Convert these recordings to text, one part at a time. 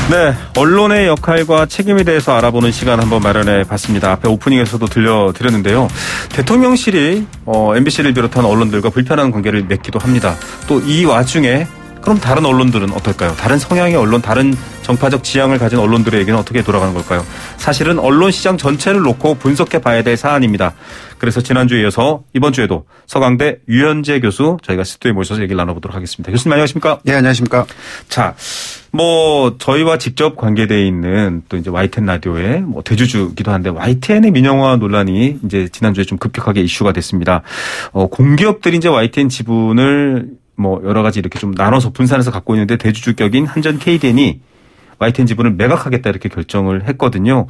네, 언론의 역할과 책임에 대해서 알아보는 시간 한번 마련해 봤습니다. 앞에 오프닝에서도 들려드렸는데요. 대통령실이 MBC를 비롯한 언론들과 불편한 관계를 맺기도 합니다. 또 이 와중에 그럼 다른 언론들은 어떨까요? 다른 성향의 언론, 다른 정파적 지향을 가진 언론들에게는 어떻게 돌아가는 걸까요? 사실은 언론 시장 전체를 놓고 분석해 봐야 될 사안입니다. 그래서 지난주에 이어서 이번 주에도 서강대 유현재 교수 저희가 스튜디오에 모셔서 얘기를 나눠보도록 하겠습니다. 교수님 안녕하십니까? 네, 안녕하십니까? 자, 저희와 직접 관계되어 있는 또 이제 YTN 라디오의 대주주기도 한데 YTN의 민영화 논란이 이제 지난주에 좀 급격하게 이슈가 됐습니다. 공기업들이 이제 YTN 지분을 여러 가지 이렇게 좀 나눠서 분산해서 갖고 있는데 대주주격인 한전 KDN이 YTN 지분을 매각하겠다 이렇게 결정을 했거든요.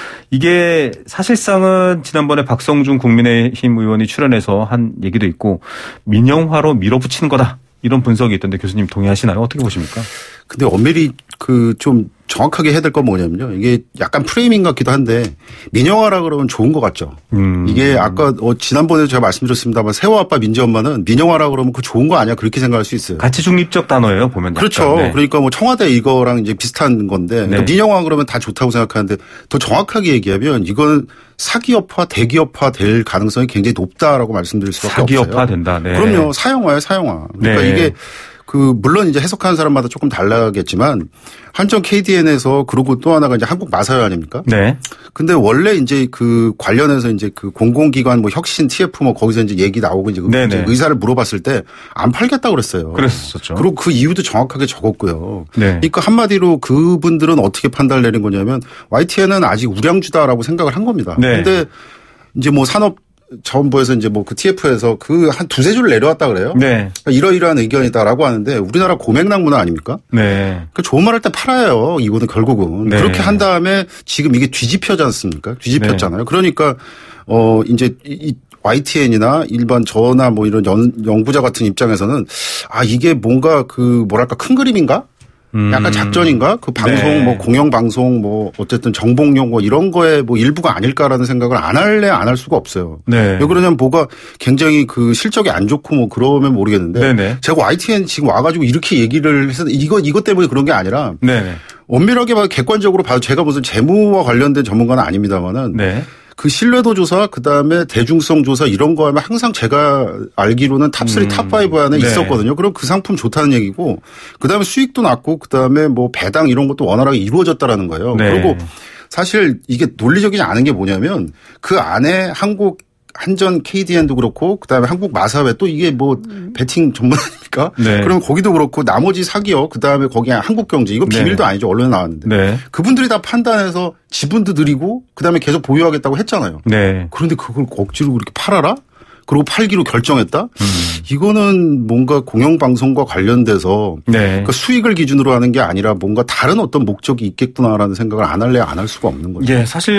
이게 사실상은 지난번에 박성준 국민의힘 의원이 출연해서 한 얘기도 있고 민영화로 밀어붙이는 거다. 이런 분석이 있던데 교수님 동의하시나요? 어떻게 보십니까? 근데 엄밀히 좀 정확하게 해야 될 건 뭐냐면요. 이게 약간 프레이밍 같기도 한데 민영화라 그러면 좋은 것 같죠. 이게 아까 지난번에도 제가 말씀드렸습니다만 세호 아빠 민지 엄마는 민영화라 그러면 그 좋은 거 아니야 그렇게 생각할 수 있어요. 가치 중립적 단어예요 보면. 그렇죠. 네. 그러니까 청와대 이거랑 이제 비슷한 건데 네. 그러니까 민영화 그러면 다 좋다고 생각하는데 더 정확하게 얘기하면 이건 사기업화 대기업화 될 가능성이 굉장히 높다라고 말씀드릴 수밖에 없어요. 사기업화 된다. 네. 그럼요. 사형화예요 사형화. 그러니까 네. 이게 물론 이제 해석하는 사람마다 조금 달라겠지만 한전 KDN에서 그리고 또 하나가 이제 한국 마사회 아닙니까? 네. 근데 원래 이제 관련해서 이제 공공기관 혁신 TF 거기서 이제 얘기 나오고 이제 의사를 물어봤을 때 안 팔겠다고 그랬어요. 그랬었죠. 그리고 그 이유도 정확하게 적었고요. 네. 그러니까 한마디로 그분들은 어떻게 판단을 내린 거냐면 YTN은 아직 우량주다라고 생각을 한 겁니다. 네. 근데 이제 산업자원부에서 이제 그 TF에서 한 두세 줄 내려왔다 그래요. 네. 그러니까 이러이러한 의견이다라고 하는데 우리나라 고맥락 문화 아닙니까? 네. 그러니까 좋은 말 할 때 팔아요. 이거는 결국은. 네. 그렇게 한 다음에 지금 이게 뒤집혀지 않습니까? 뒤집혔잖아요. 네. 그러니까 이제 이 YTN이나 일반 저나 이런 연구자 같은 입장에서는 이게 뭔가 큰 그림인가? 약간 작전인가? 방송, 네. 공영방송, 어쨌든 정봉용 이런 거에 일부가 아닐까라는 생각을 안 할 수가 없어요. 네. 왜 그러냐면 굉장히 실적이 안 좋고 그러면 모르겠는데. 네네. 제가 YTN 지금 와가지고 이렇게 얘기를 해서 이것 때문에 그런 게 아니라. 네네. 엄밀하게 객관적으로 봐도 제가 무슨 재무와 관련된 전문가는 아닙니다만은. 네. 신뢰도 조사, 그다음에 대중성 조사 이런 거 하면 항상 제가 알기로는 탑3, 탑5 안에 네. 있었거든요. 그럼 그 상품 좋다는 얘기고 그다음에 수익도 낮고 그다음에 배당 이런 것도 원활하게 이루어졌다라는 거예요. 네. 그리고 사실 이게 논리적이지 않은 게 뭐냐면 그 안에 한전 KDN도 그렇고 그다음에 한국 마사회 또 이게 배팅 전문 아닙니까? 네. 그러면 거기도 그렇고 나머지 사기업 그다음에 거기 한국경제 이거 비밀도 아니죠. 언론에 나왔는데. 네. 그분들이 다 판단해서 지분도 늘리고 그다음에 계속 보유하겠다고 했잖아요. 네. 그런데 그걸 억지로 그렇게 팔아라? 그리고 팔기로 결정했다? 이거는 뭔가 공영방송과 관련돼서 네. 그러니까 수익을 기준으로 하는 게 아니라 뭔가 다른 어떤 목적이 있겠구나라는 생각을 안 할 수가 없는 거죠. 예, 사실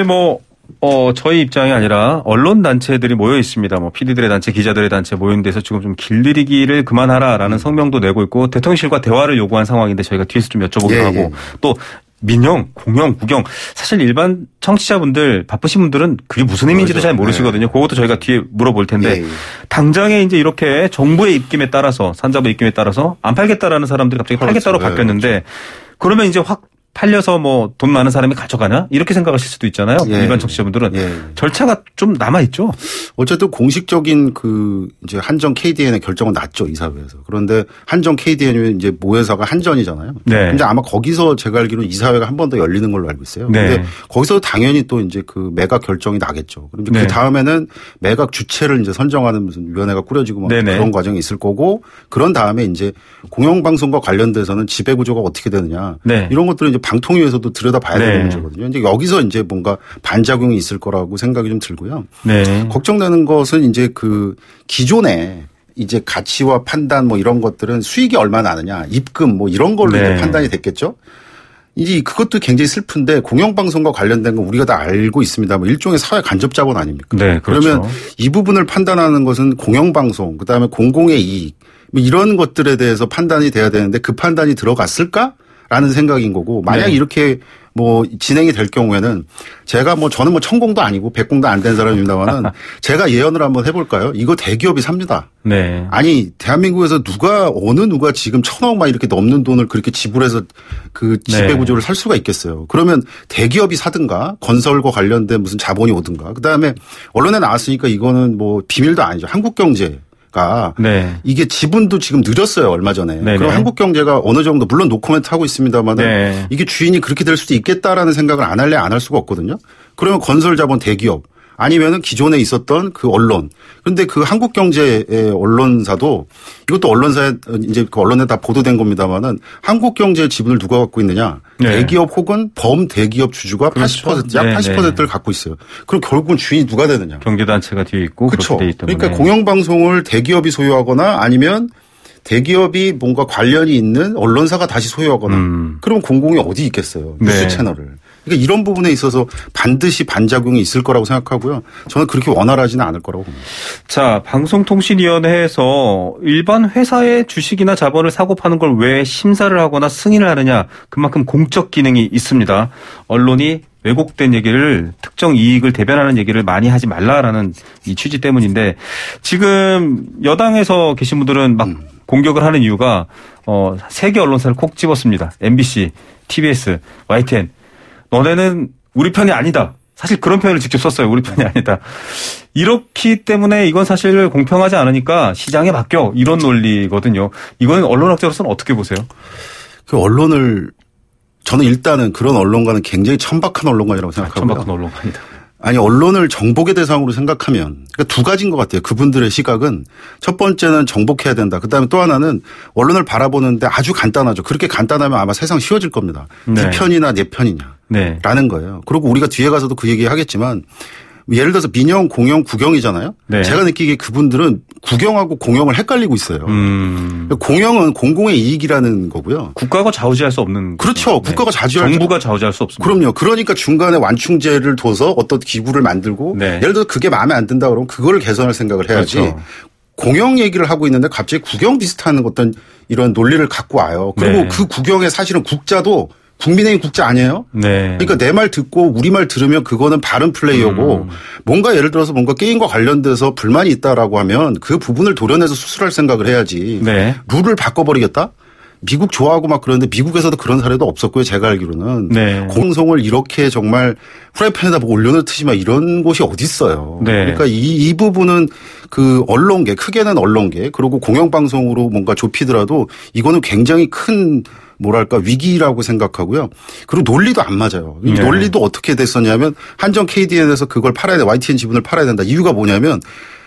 저희 입장이 아니라 언론 단체들이 모여 있습니다. PD들의 단체, 기자들의 단체 모인 데서 지금 좀 길들이기를 그만하라라는 성명도 내고 있고 대통령실과 대화를 요구한 상황인데 저희가 뒤에서 좀 여쭤보기도 하고 또 민영, 공영, 국영 사실 일반 청취자분들 바쁘신 분들은 그게 무슨 의미인지도 잘 모르시거든요. 그것도 저희가 뒤에 물어볼 텐데 당장에 이제 이렇게 정부의 입김에 따라서 산자부 입김에 따라서 안 팔겠다라는 사람들이 갑자기 팔겠다로 바뀌었는데 그러면 이제 확 팔려서 돈 많은 사람이 가져가나? 이렇게 생각하실 수도 있잖아요. 일반 청취자분들은. 절차가 좀 남아있죠? 어쨌든 공식적인 이제 한전 KDN의 결정은 났죠. 이사회에서. 그런데 한전 KDN이 이제 모회사가 한전이잖아요. 네. 근데 아마 거기서 제가 알기로는 이사회가 한 번 더 열리는 걸로 알고 있어요. 네. 근데 거기서 당연히 또 이제 매각 결정이 나겠죠. 그럼 그 다음에는 매각 주체를 이제 선정하는 무슨 위원회가 꾸려지고 그런 과정이 있을 거고 그런 다음에 이제 공영방송과 관련돼서는 지배구조가 어떻게 되느냐. 이런 것들은 이제 방통위에서도 들여다봐야 되는 문제거든요. 이제 여기서 이제 뭔가 반작용이 있을 거라고 생각이 좀 들고요. 걱정되는 것은 이제 기존에 이제 가치와 판단 이런 것들은 수익이 얼마나 나느냐, 입금 이런 걸로 이제 판단이 됐겠죠. 이제 그것도 굉장히 슬픈데 공영방송과 관련된 건 우리가 다 알고 있습니다. 일종의 사회 간접 자본 아닙니까? 네, 그렇죠. 그러면 이 부분을 판단하는 것은 공영방송, 그다음에 공공의 이익 이런 것들에 대해서 판단이 돼야 되는데 그 판단이 들어갔을까? 라는 생각인 거고 만약 이렇게 뭐 진행이 될 경우에는 제가 뭐 저는 뭐 천공도 아니고 백공도 안 된 사람입니다만은 제가 예언을 한번 해볼까요? 이거 대기업이 삽니다. 네. 아니 대한민국에서 어느 누가 지금 1,000억 막 이렇게 넘는 돈을 그렇게 지불해서 그 지배구조를 살 수가 있겠어요. 그러면 대기업이 사든가 건설과 관련된 무슨 자본이 오든가. 그다음에 언론에 나왔으니까 이거는 뭐 비밀도 아니죠. 한국경제. 네. 이게 지분도 지금 늘었어요 얼마 전에. 네네. 그럼 한국경제가 어느 정도 물론 노코멘트 하고 있습니다만 네. 이게 주인이 그렇게 될 수도 있겠다라는 생각을 안 할 수가 없거든요. 그러면 건설자본 대기업 아니면은 기존에 있었던 그 언론. 그런데 그 한국경제의 언론사도 이것도 언론사에 이제 그 언론에 다 보도된 겁니다만은 한국경제의 지분을 누가 갖고 있느냐? 네. 대기업 혹은 범대기업 주주가 그렇죠. 80%, 약 80%를 갖고 있어요. 그럼 결국은 주인이 누가 되느냐? 경제단체가 뒤에 있고 그렇죠. 그렇게 돼 있기 때문에. 그러니까 공영방송을 대기업이 소유하거나 아니면 대기업이 뭔가 관련이 있는 언론사가 다시 소유하거나 그러면 공공이 어디 있겠어요. 뉴스 네. 채널을. 그러니까 이런 부분에 있어서 반드시 반작용이 있을 거라고 생각하고요. 저는 그렇게 원활하지는 않을 거라고 봅니다. 자, 방송통신위원회에서 일반 회사의 주식이나 자본을 사고 파는 걸 왜 심사를 하거나 승인을 하느냐. 그만큼 공적 기능이 있습니다. 언론이 왜곡된 얘기를 특정 이익을 대변하는 얘기를 많이 하지 말라라는 이 취지 때문인데 지금 여당에서 계신 분들은 막 공격을 하는 이유가 세계 언론사를 콕 집었습니다. MBC, TBS, YTN. 너네는 우리 편이 아니다. 사실 그런 표현을 직접 썼어요. 우리 편이 아니다. 이렇기 때문에 이건 사실 공평하지 않으니까 시장에 맡겨 이런 논리거든요. 이건 언론학자로서는 어떻게 보세요? 그 언론을 저는 일단은 그런 언론가는 굉장히 천박한 언론가라고 생각하고요. 천박한 언론가입니다. 아니 언론을 정복의 대상으로 생각하면 그러니까 두 가지인 것 같아요. 그분들의 시각은 첫 번째는 정복해야 된다. 그다음에 또 하나는 언론을 바라보는데 아주 간단하죠. 그렇게 간단하면 아마 세상 쉬워질 겁니다. 네 편이나 내 편이냐 네. 라는 거예요. 그리고 우리가 뒤에 가서도 그 얘기 하겠지만 예를 들어서 민영, 공영, 국영이잖아요. 네. 제가 느끼기에 그분들은 국영하고 공영을 헷갈리고 있어요. 공영은 공공의 이익이라는 거고요. 국가가 좌우지할 수 없는. 그렇죠. 네. 국가가 정부가 좌우지할 수 없습니다. 그럼요. 그러니까 중간에 완충제를 둬서 어떤 기구를 만들고 네. 예를 들어서 그게 마음에 안 든다 그러면 그거를 개선할 생각을 해야지. 그렇죠. 공영 얘기를 하고 있는데 갑자기 국영 비슷한 어떤 이런 논리를 갖고 와요. 그리고 네. 그 국영에 사실은 국자도 국민의힘 국자 아니에요? 네. 그러니까 내 말 듣고 우리 말 들으면 그거는 바른 플레이어고 뭔가 예를 들어서 뭔가 게임과 관련돼서 불만이 있다라고 하면 그 부분을 도려내서 수술할 생각을 해야지. 네. 룰을 바꿔버리겠다? 미국 좋아하고 막 그러는데 미국에서도 그런 사례도 없었고요. 제가 알기로는. 네. 공송을 이렇게 정말 프라이팬에다 뭐 올려놓듯이 막 이런 곳이 어디 있어요. 네. 그러니까 이 부분은 그 언론계 크게는 언론계 그리고 공영방송으로 뭔가 좁히더라도 이거는 굉장히 큰 뭐랄까 위기라고 생각하고요. 그리고 논리도 안 맞아요. 이 논리도 어떻게 됐었냐면 한정 KDN에서 그걸 팔아야 돼. YTN 지분을 팔아야 된다. 이유가 뭐냐면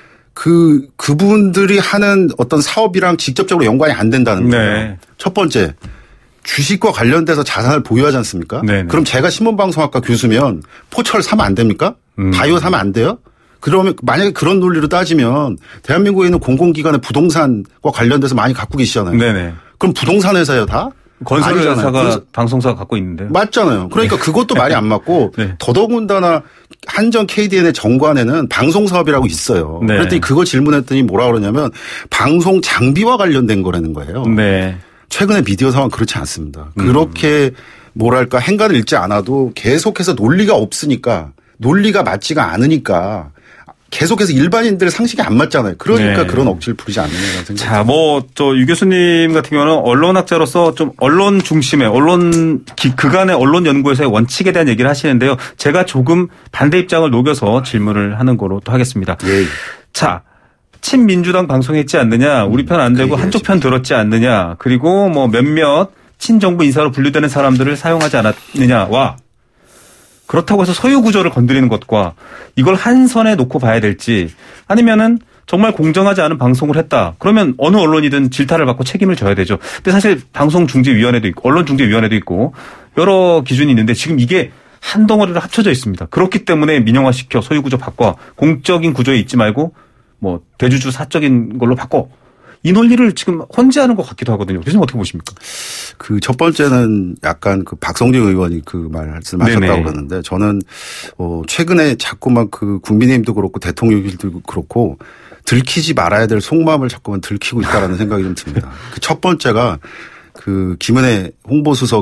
그분들이 하는 어떤 사업이랑 직접적으로 연관이 안 된다는 거예요. 네. 첫 번째 주식과 관련돼서 자산을 보유하지 않습니까? 네네. 그럼 제가 신문방송학과 교수면 포철 사면 안 됩니까? 바이오 사면 안 돼요? 그러면 만약에 그런 논리로 따지면 대한민국에 있는 공공기관의 부동산과 관련돼서 많이 갖고 계시잖아요. 네네. 그럼 부동산 회사예요 다? 건설회사가 방송사가 갖고 있는데요. 맞잖아요. 그러니까 네. 그것도 말이 안 맞고 네. 더더군다나 한정 KDN의 정관에는 방송사업이라고 있어요. 네. 그랬더니 그거 질문했더니 뭐라 그러냐면 방송 장비와 관련된 거라는 거예요. 네. 최근에 미디어 상황 그렇지 않습니다. 그렇게 뭐랄까 행간을 읽지 않아도 계속해서 논리가 없으니까 논리가 맞지가 않으니까 계속해서 일반인들 상식이 안 맞잖아요. 그러니까 네. 그런 억지를 부리지 않느냐는 생각이 자, 뭐 또 유 교수님 같은 경우는 언론학자로서 좀 언론 중심의 그간의 언론 연구에서의 원칙에 대한 얘기를 하시는데요. 제가 조금 반대 입장을 녹여서 질문을 하는 거로 또 하겠습니다. 예. 자, 친민주당 방송했지 않느냐, 우리 편 안 되고 한쪽 편 들었지 않느냐, 그리고 뭐 몇몇 친정부 인사로 분류되는 사람들을 사용하지 않았느냐와 그렇다고 해서 소유 구조를 건드리는 것과 이걸 한 선에 놓고 봐야 될지 아니면은 정말 공정하지 않은 방송을 했다. 그러면 어느 언론이든 질타를 받고 책임을 져야 되죠. 근데 사실 방송중재위원회도 있고 언론중재위원회도 있고 여러 기준이 있는데 지금 이게 한 덩어리로 합쳐져 있습니다. 그렇기 때문에 민영화시켜 소유 구조 바꿔 공적인 구조에 있지 말고 뭐 대주주 사적인 걸로 바꿔. 이 논리를 지금 혼재하는 것 같기도 하거든요. 교수님 어떻게 보십니까? 그 첫 번째는 약간 그 박성진 의원이 그 말씀하셨다고 그러는데 저는 최근에 자꾸만 그 국민의힘도 그렇고 대통령실도 그렇고 들키지 말아야 될 속마음을 자꾸만 들키고 있다라는 생각이 좀 듭니다. 그 첫 번째가 그 김은혜 홍보수석이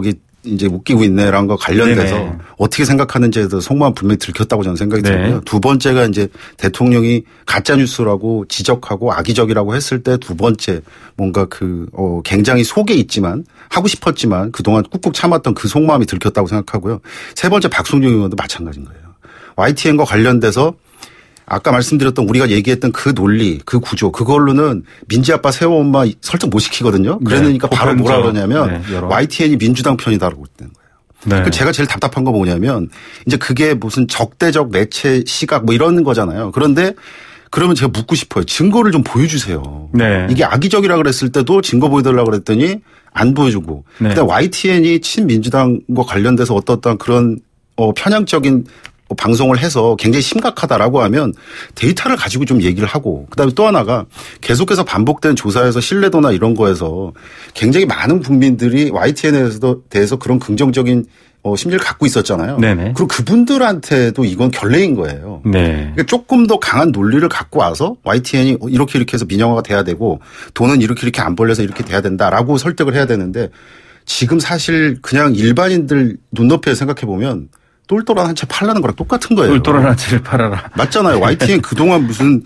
이제 웃기고 있네라는 거 관련돼서 네네. 어떻게 생각하는지에 대해서 속마음 분명히 들켰다고 저는 생각이 들고요. 두 번째가 이제 대통령이 가짜뉴스라고 지적하고 악의적이라고 했을 때 두 번째 뭔가 굉장히 속에 있지만 하고 싶었지만 그동안 꾹꾹 참았던 그 속마음이 들켰다고 생각하고요. 세 번째 박성중 의원도 마찬가지인 거예요. YTN과 관련돼서 아까 말씀드렸던 우리가 얘기했던 그 논리, 그 구조, 그걸로는 민지 아빠 세호 엄마 설득 못 시키거든요. 그러니까 바로 뭐라 그러냐면 YTN이 민주당 편이다라고 그랬다는 거예요. 네. 제가 제일 답답한 거 뭐냐면 이제 그게 무슨 적대적 매체 시각 뭐 이런 거잖아요. 그런데 그러면 제가 묻고 싶어요. 증거를 좀 보여주세요. 네. 이게 악의적이라 그랬을 때도 증거 보여달라고 그랬더니 안 보여주고. 네. 근데 YTN이 친민주당과 관련돼서 어떤 그런 편향적인 방송을 해서 굉장히 심각하다라고 하면 데이터를 가지고 좀 얘기를 하고 그다음에 또 하나가 계속해서 반복된 조사에서 신뢰도나 이런 거에서 굉장히 많은 국민들이 YTN에 대해서 그런 긍정적인 심리를 갖고 있었잖아요. 네네. 그리고 그분들한테도 이건 결례인 거예요. 네. 그러니까 조금 더 강한 논리를 갖고 와서 YTN이 이렇게 해서 민영화가 돼야 되고 돈은 이렇게 안 벌려서 이렇게 돼야 된다라고 설득을 해야 되는데 지금 사실 그냥 일반인들 눈높이에 생각해 보면 똘똘한 한 채 팔라는 거랑 똑같은 거예요. 똘똘한 한 채를 팔아라. 맞잖아요. YTN 그동안 무슨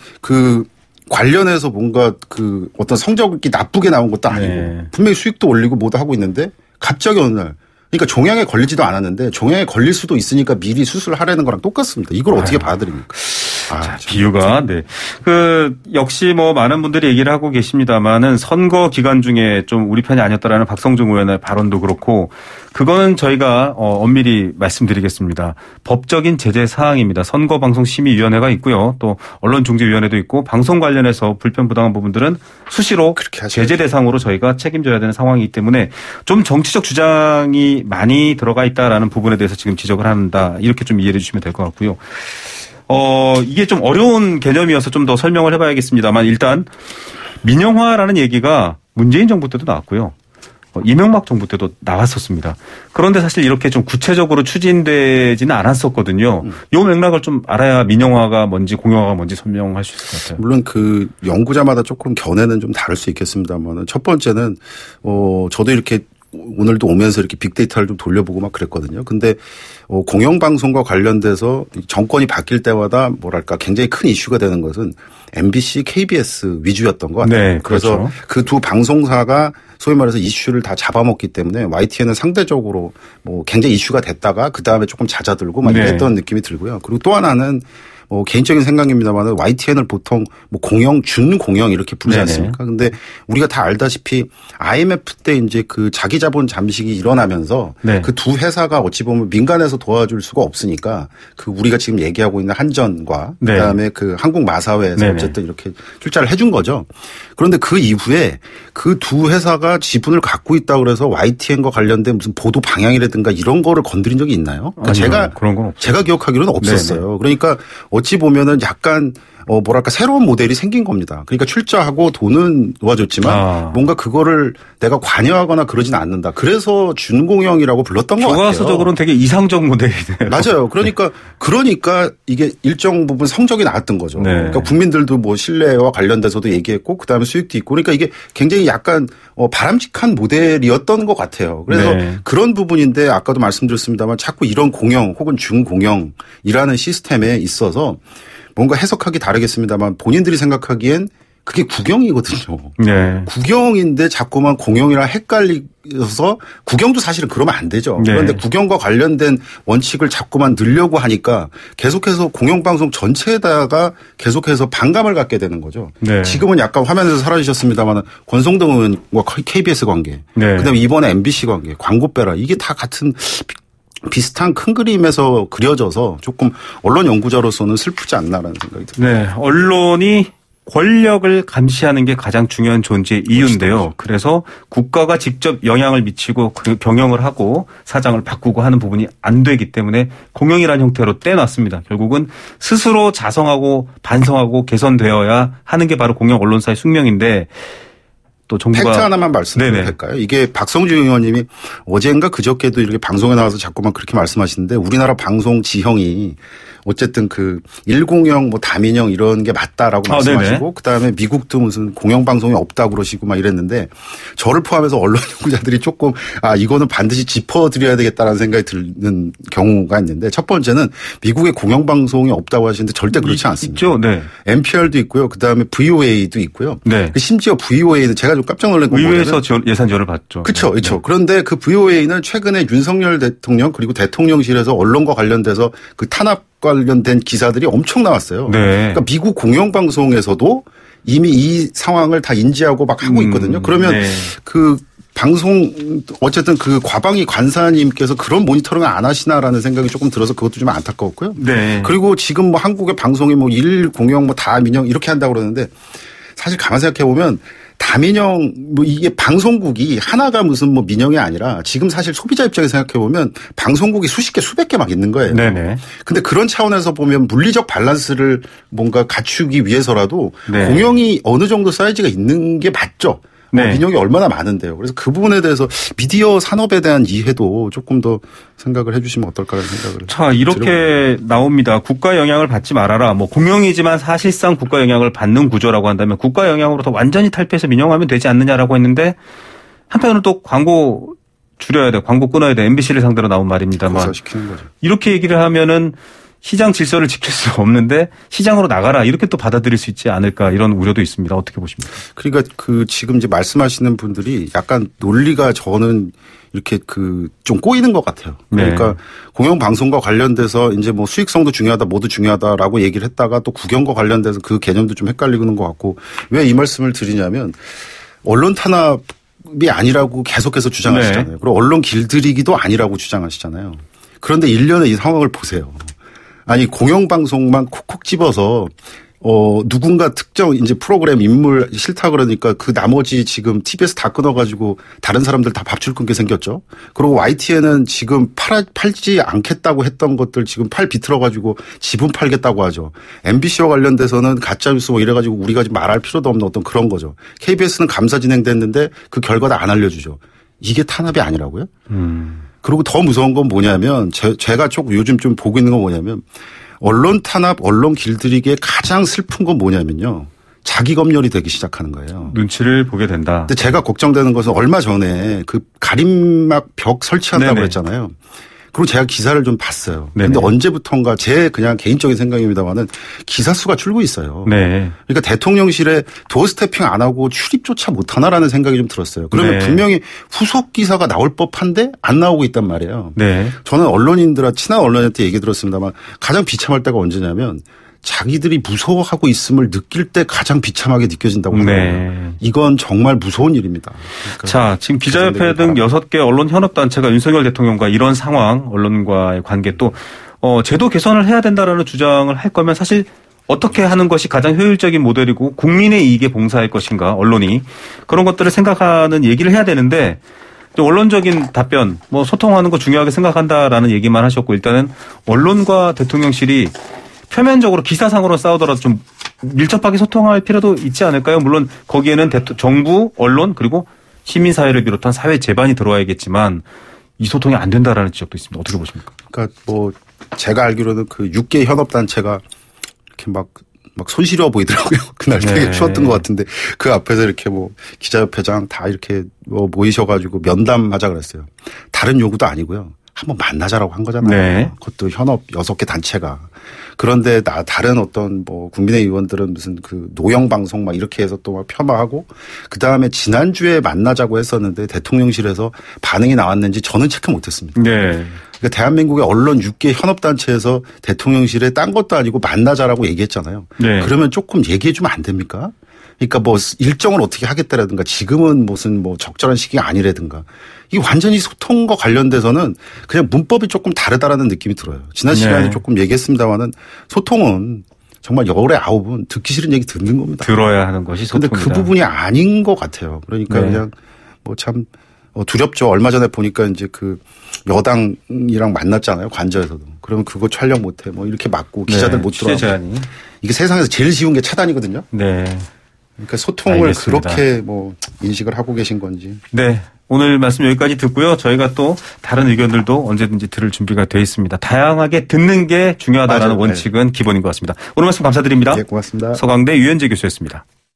관련해서 뭔가 어떤 성적이 나쁘게 나온 것도 아니고 네. 분명히 수익도 올리고 뭐도 하고 있는데 갑자기 어느 날 그러니까 종양에 걸리지도 않았는데 종양에 걸릴 수도 있으니까 미리 수술을 하라는 거랑 똑같습니다. 이걸 어떻게 받아들입니까? 자, 비유가 네. 역시 뭐 많은 분들이 얘기를 하고 계십니다만은 선거 기간 중에 좀 우리 편이 아니었다라는 박성중 의원의 발언도 그렇고 그거는 저희가 엄밀히 말씀드리겠습니다. 법적인 제재 사항입니다. 선거방송심의위원회가 있고요. 또 언론중재위원회도 있고 방송 관련해서 불편부당한 부분들은 수시로 제재 대상으로 저희가 책임져야 되는 상황이기 때문에 좀 정치적 주장이 많이 들어가 있다라는 부분에 대해서 지금 지적을 한다. 이렇게 좀 이해해 주시면 될 것 같고요. 이게 좀 어려운 개념이어서 좀 더 설명을 해봐야겠습니다만 일단 민영화라는 얘기가 문재인 정부 때도 나왔고요. 이명박 정부 때도 나왔었습니다. 그런데 사실 이렇게 좀 구체적으로 추진되지는 않았었거든요. 이 맥락을 좀 알아야 민영화가 뭔지 공영화가 뭔지 설명할 수 있을 것 같아요. 물론 연구자마다 조금 견해는 좀 다를 수 있겠습니다만 첫 번째는 저도 이렇게 오늘도 오면서 이렇게 빅데이터를 좀 돌려보고 막 그랬거든요. 근데 공영방송과 관련돼서 정권이 바뀔 때마다 뭐랄까 굉장히 큰 이슈가 되는 것은 MBC, KBS 위주였던 것 같아요. 네, 그렇죠. 그래서 그 두 방송사가 소위 말해서 이슈를 다 잡아먹기 때문에 YTN은 상대적으로 굉장히 이슈가 됐다가 그 다음에 조금 잦아들고 막 이랬던 느낌이 들고요. 그리고 또 하나는 개인적인 생각입니다만 YTN을 보통 공영, 준공영 이렇게 부르지 않습니까? 근데 우리가 다 알다시피 IMF 때 이제 자기 자본 잠식이 일어나면서 네. 그 두 회사가 어찌 보면 민간에서 도와줄 수가 없으니까 우리가 지금 얘기하고 있는 한전과 네. 그다음에 한국 마사회에서 네네. 어쨌든 이렇게 출자를 해준 거죠. 그런데 그 이후에 그 두 회사가 지분을 갖고 있다고 그래서 YTN과 관련된 무슨 보도 방향이라든가 이런 거를 건드린 적이 있나요? 그러니까 아니요, 그런 건 없어요. 제가 기억하기로는 없었어요. 네네. 그러니까 어찌 보면은 약간 새로운 모델이 생긴 겁니다. 그러니까 출자하고 돈은 놓아줬지만 뭔가 그거를 내가 관여하거나 그러진 않는다. 그래서 준공영이라고 불렀던 것 같아요. 교과서적으로는 되게 이상적 모델이네요. 맞아요. 그러니까 이게 일정 부분 성적이 나왔던 거죠. 네. 그러니까 국민들도 신뢰와 관련돼서도 얘기했고 그다음에 수익도 있고 그러니까 이게 굉장히 약간 바람직한 모델이었던 것 같아요. 그래서 네. 그런 부분인데 아까도 말씀드렸습니다만 자꾸 이런 공영 혹은 준공영이라는 시스템에 있어서 뭔가 해석하기 다르겠습니다만 본인들이 생각하기엔 그게 국영이거든요. 네. 국영인데 자꾸만 공영이랑 헷갈려서 국영도 사실은 그러면 안 되죠. 네. 그런데 국영과 관련된 원칙을 자꾸만 넣으려고 하니까 계속해서 공영방송 전체에다가 계속해서 반감을 갖게 되는 거죠. 네. 지금은 약간 화면에서 사라지셨습니다만 권성동 의원과 KBS 관계, 네. 그다음에 이번에 MBC 관계, 광고 빼라 이게 다 같은 비슷한 큰 그림에서 그려져서 조금 언론 연구자로서는 슬프지 않나라는 생각이 듭니다. 네, 언론이 권력을 감시하는 게 가장 중요한 존재의 이유인데요. 그래서 국가가 직접 영향을 미치고 경영을 하고 사장을 바꾸고 하는 부분이 안 되기 때문에 공영이라는 형태로 떼놨습니다. 결국은 스스로 자성하고 반성하고 개선되어야 하는 게 바로 공영 언론사의 숙명인데 또 정부가 팩트 하나만 말씀드려도 될까요? 이게 박성중 의원님이 어젠가 그저께도 이렇게 방송에 나와서 자꾸만 그렇게 말씀하시는데 우리나라 방송 지형이 어쨌든 그 1공영 뭐 다민영 이런 게 맞다라고 말씀하시고 그다음에 미국도 무슨 공영방송이 없다고 그러시고 막 이랬는데 저를 포함해서 언론 연구자들이 조금 이거는 반드시 짚어드려야 되겠다라는 생각이 드는 경우가 있는데 첫 번째는 미국의 공영방송이 없다고 하시는데 절대 그렇지 않습니다. 있죠. 네. NPR도 있고요. 그다음에 VOA도 있고요. 네. 심지어 VOA는 제가 좀 깜짝 놀란 건 의회에서 예산 지원을 받죠. 그렇죠. 그렇죠. 그런데 그 VOA는 최근에 윤석열 대통령 그리고 대통령실에서 언론과 관련돼서 그 탄압 관련된 기사들이 엄청 나왔어요. 네. 그러니까 미국 공영방송에서도 이미 이 상황을 다 인지하고 막 하고 있거든요. 그러면 그 방송 어쨌든 그 과방위 관사님께서 그런 모니터링을 안 하시나라는 생각이 조금 들어서 그것도 좀 안타까웠고요. 네. 그리고 지금 뭐 한국의 방송이 뭐 1공영 뭐 다민영 이렇게 한다고 그러는데 사실 가만 생각해 보면 다민영 뭐 이게 방송국이 하나가 무슨 뭐 민영이 아니라 지금 사실 소비자 입장에서 생각해 보면 방송국이 수십 개 수백 개 막 있는 거예요. 네네. 근데 그런 차원에서 보면 물리적 밸런스를 뭔가 갖추기 위해서라도 네. 공영이 어느 정도 사이즈가 있는 게 맞죠. 네. 민영이 얼마나 많은데요. 그래서 그 부분에 대해서 미디어 산업에 대한 이해도 조금 더 생각을 해 주시면 어떨까라는 생각을. 자, 이렇게 나옵니다. 국가 영향을 받지 말아라. 뭐 공영이지만 사실상 국가 영향을 받는 구조라고 한다면 국가 영향으로부터 완전히 탈피해서 민영화하면 되지 않느냐라고 했는데 한편으로는 또 광고 줄여야 돼. 광고 끊어야 돼. MBC를 상대로 나온 말입니다만. 이렇게 얘기를 하면은 시장 질서를 지킬 수 없는데 시장으로 나가라 이렇게 또 받아들일 수 있지 않을까 이런 우려도 있습니다. 어떻게 보십니까? 그러니까 그 지금 이제 말씀하시는 분들이 약간 논리가 저는 이렇게 그 좀 꼬이는 것 같아요. 그러니까 네. 공영방송과 관련돼서 이제 뭐 수익성도 중요하다 모두 중요하다라고 얘기를 했다가 또 국영과 관련돼서 그 개념도 좀 헷갈리는 것 같고 왜 이 말씀을 드리냐면 언론 탄압이 아니라고 계속해서 주장하시잖아요. 네. 그리고 언론 길들이기도 아니라고 주장하시잖아요. 그런데 1년의 이 상황을 보세요. 아니 공영방송만 콕콕 집어서 누군가 특정 이제 프로그램 인물 싫다 그러니까 그 나머지 지금 TBS 다 끊어가지고 다른 사람들 다 밥줄 끊게 생겼죠. 그리고 YTN은 지금 팔지 않겠다고 했던 것들 지금 팔 비틀어가지고 지분 팔겠다고 하죠. MBC와 관련돼서는 가짜뉴스 뭐 이래가지고 우리가 지금 말할 필요도 없는 어떤 그런 거죠. KBS는 감사 진행됐는데 그 결과 다 안 알려주죠. 이게 탄압이 아니라고요? 그리고 더 무서운 건 뭐냐면 제가 조금 요즘 좀 보고 있는 건 뭐냐면 언론 탄압, 언론 길들이기에 가장 슬픈 건 뭐냐면요. 자기 검열이 되기 시작하는 거예요. 눈치를 보게 된다. 근데 제가 걱정되는 것은 얼마 전에 그 가림막 벽 설치한다고 네네. 했잖아요. 그리고 제가 기사를 좀 봤어요. 네네. 근데 언제부턴가 제 그냥 개인적인 생각입니다만은 기사 수가 줄고 있어요. 네. 그러니까 대통령실에 도어 스태핑 안 하고 출입조차 못 하나라는 생각이 좀 들었어요. 그러면 네. 분명히 후속 기사가 나올 법한데 안 나오고 있단 말이에요. 네. 저는 친한 언론인한테 얘기 들었습니다만 가장 비참할 때가 언제냐면 자기들이 무서워하고 있음을 느낄 때 가장 비참하게 느껴진다고 하더라고요. 네. 이건 정말 무서운 일입니다. 그러니까 자, 지금 기자협회 등 6개 언론 현업단체가 윤석열 대통령과 이런 상황, 언론과의 관계 또 제도 개선을 해야 된다라는 주장을 할 거면 사실 어떻게 하는 것이 가장 효율적인 모델이고 국민의 이익에 봉사할 것인가 언론이 그런 것들을 생각하는 얘기를 해야 되는데 원론적인 답변, 뭐 소통하는 거 중요하게 생각한다라는 얘기만 하셨고 일단은 언론과 대통령실이 표면적으로 기사상으로 싸우더라도 좀 밀접하게 소통할 필요도 있지 않을까요? 물론 거기에는 정부, 언론 그리고 시민사회를 비롯한 사회 재반이 들어와야겠지만 이 소통이 안 된다라는 지적도 있습니다. 어떻게 보십니까? 그러니까 뭐 제가 알기로는 그 6개 현업단체가 이렇게 막 손시려 보이더라고요. 그날 되게 네. 추웠던 것 같은데 그 앞에서 이렇게 뭐 기자협회장 다 이렇게 모이셔가지고 면담하자 그랬어요. 다른 요구도 아니고요. 한번 만나자라고 한 거잖아요. 네. 그것도 현업 6개 단체가. 그런데 다른 어떤 뭐 국민의 의원들은 무슨 그 노영 방송 막 이렇게 해서 또 막 폄하하고 그다음에 지난주에 만나자고 했었는데 대통령실에서 반응이 나왔는지 저는 체크 못 했습니다. 네. 그러니까 대한민국의 언론 6개 현업단체에서 대통령실에 딴 것도 아니고 만나자라고 얘기했잖아요. 네. 그러면 조금 얘기해 주면 안 됩니까? 그러니까 뭐 일정을 어떻게 하겠다라든가 지금은 무슨 뭐 적절한 시기가 아니라든가 이 완전히 소통과 관련돼서는 그냥 문법이 조금 다르다라는 느낌이 들어요. 지난 시간에 네. 조금 얘기했습니다마는 소통은 정말 열의 9은 듣기 싫은 얘기 듣는 겁니다. 들어야 하는 것이 소통이다. 그런데 그 부분이 아닌 것 같아요. 그러니까 네. 그냥 뭐 참 두렵죠. 얼마 전에 보니까 이제 그 여당이랑 만났잖아요. 관저에서도. 그러면 그거 촬영 못해. 뭐 이렇게 막고 기자들 네. 못 들어가고. 취재 제한이. 이게 세상에서 제일 쉬운 게 차단이거든요. 네. 그러니까 소통을 알겠습니다. 그렇게 뭐 인식을 하고 계신 건지. 네. 오늘 말씀 여기까지 듣고요. 저희가 또 다른 의견들도 언제든지 들을 준비가 되어 있습니다. 다양하게 듣는 게 중요하다는 원칙은 기본인 것 같습니다. 오늘 말씀 감사드립니다. 네, 고맙습니다. 서강대 유현재 교수였습니다.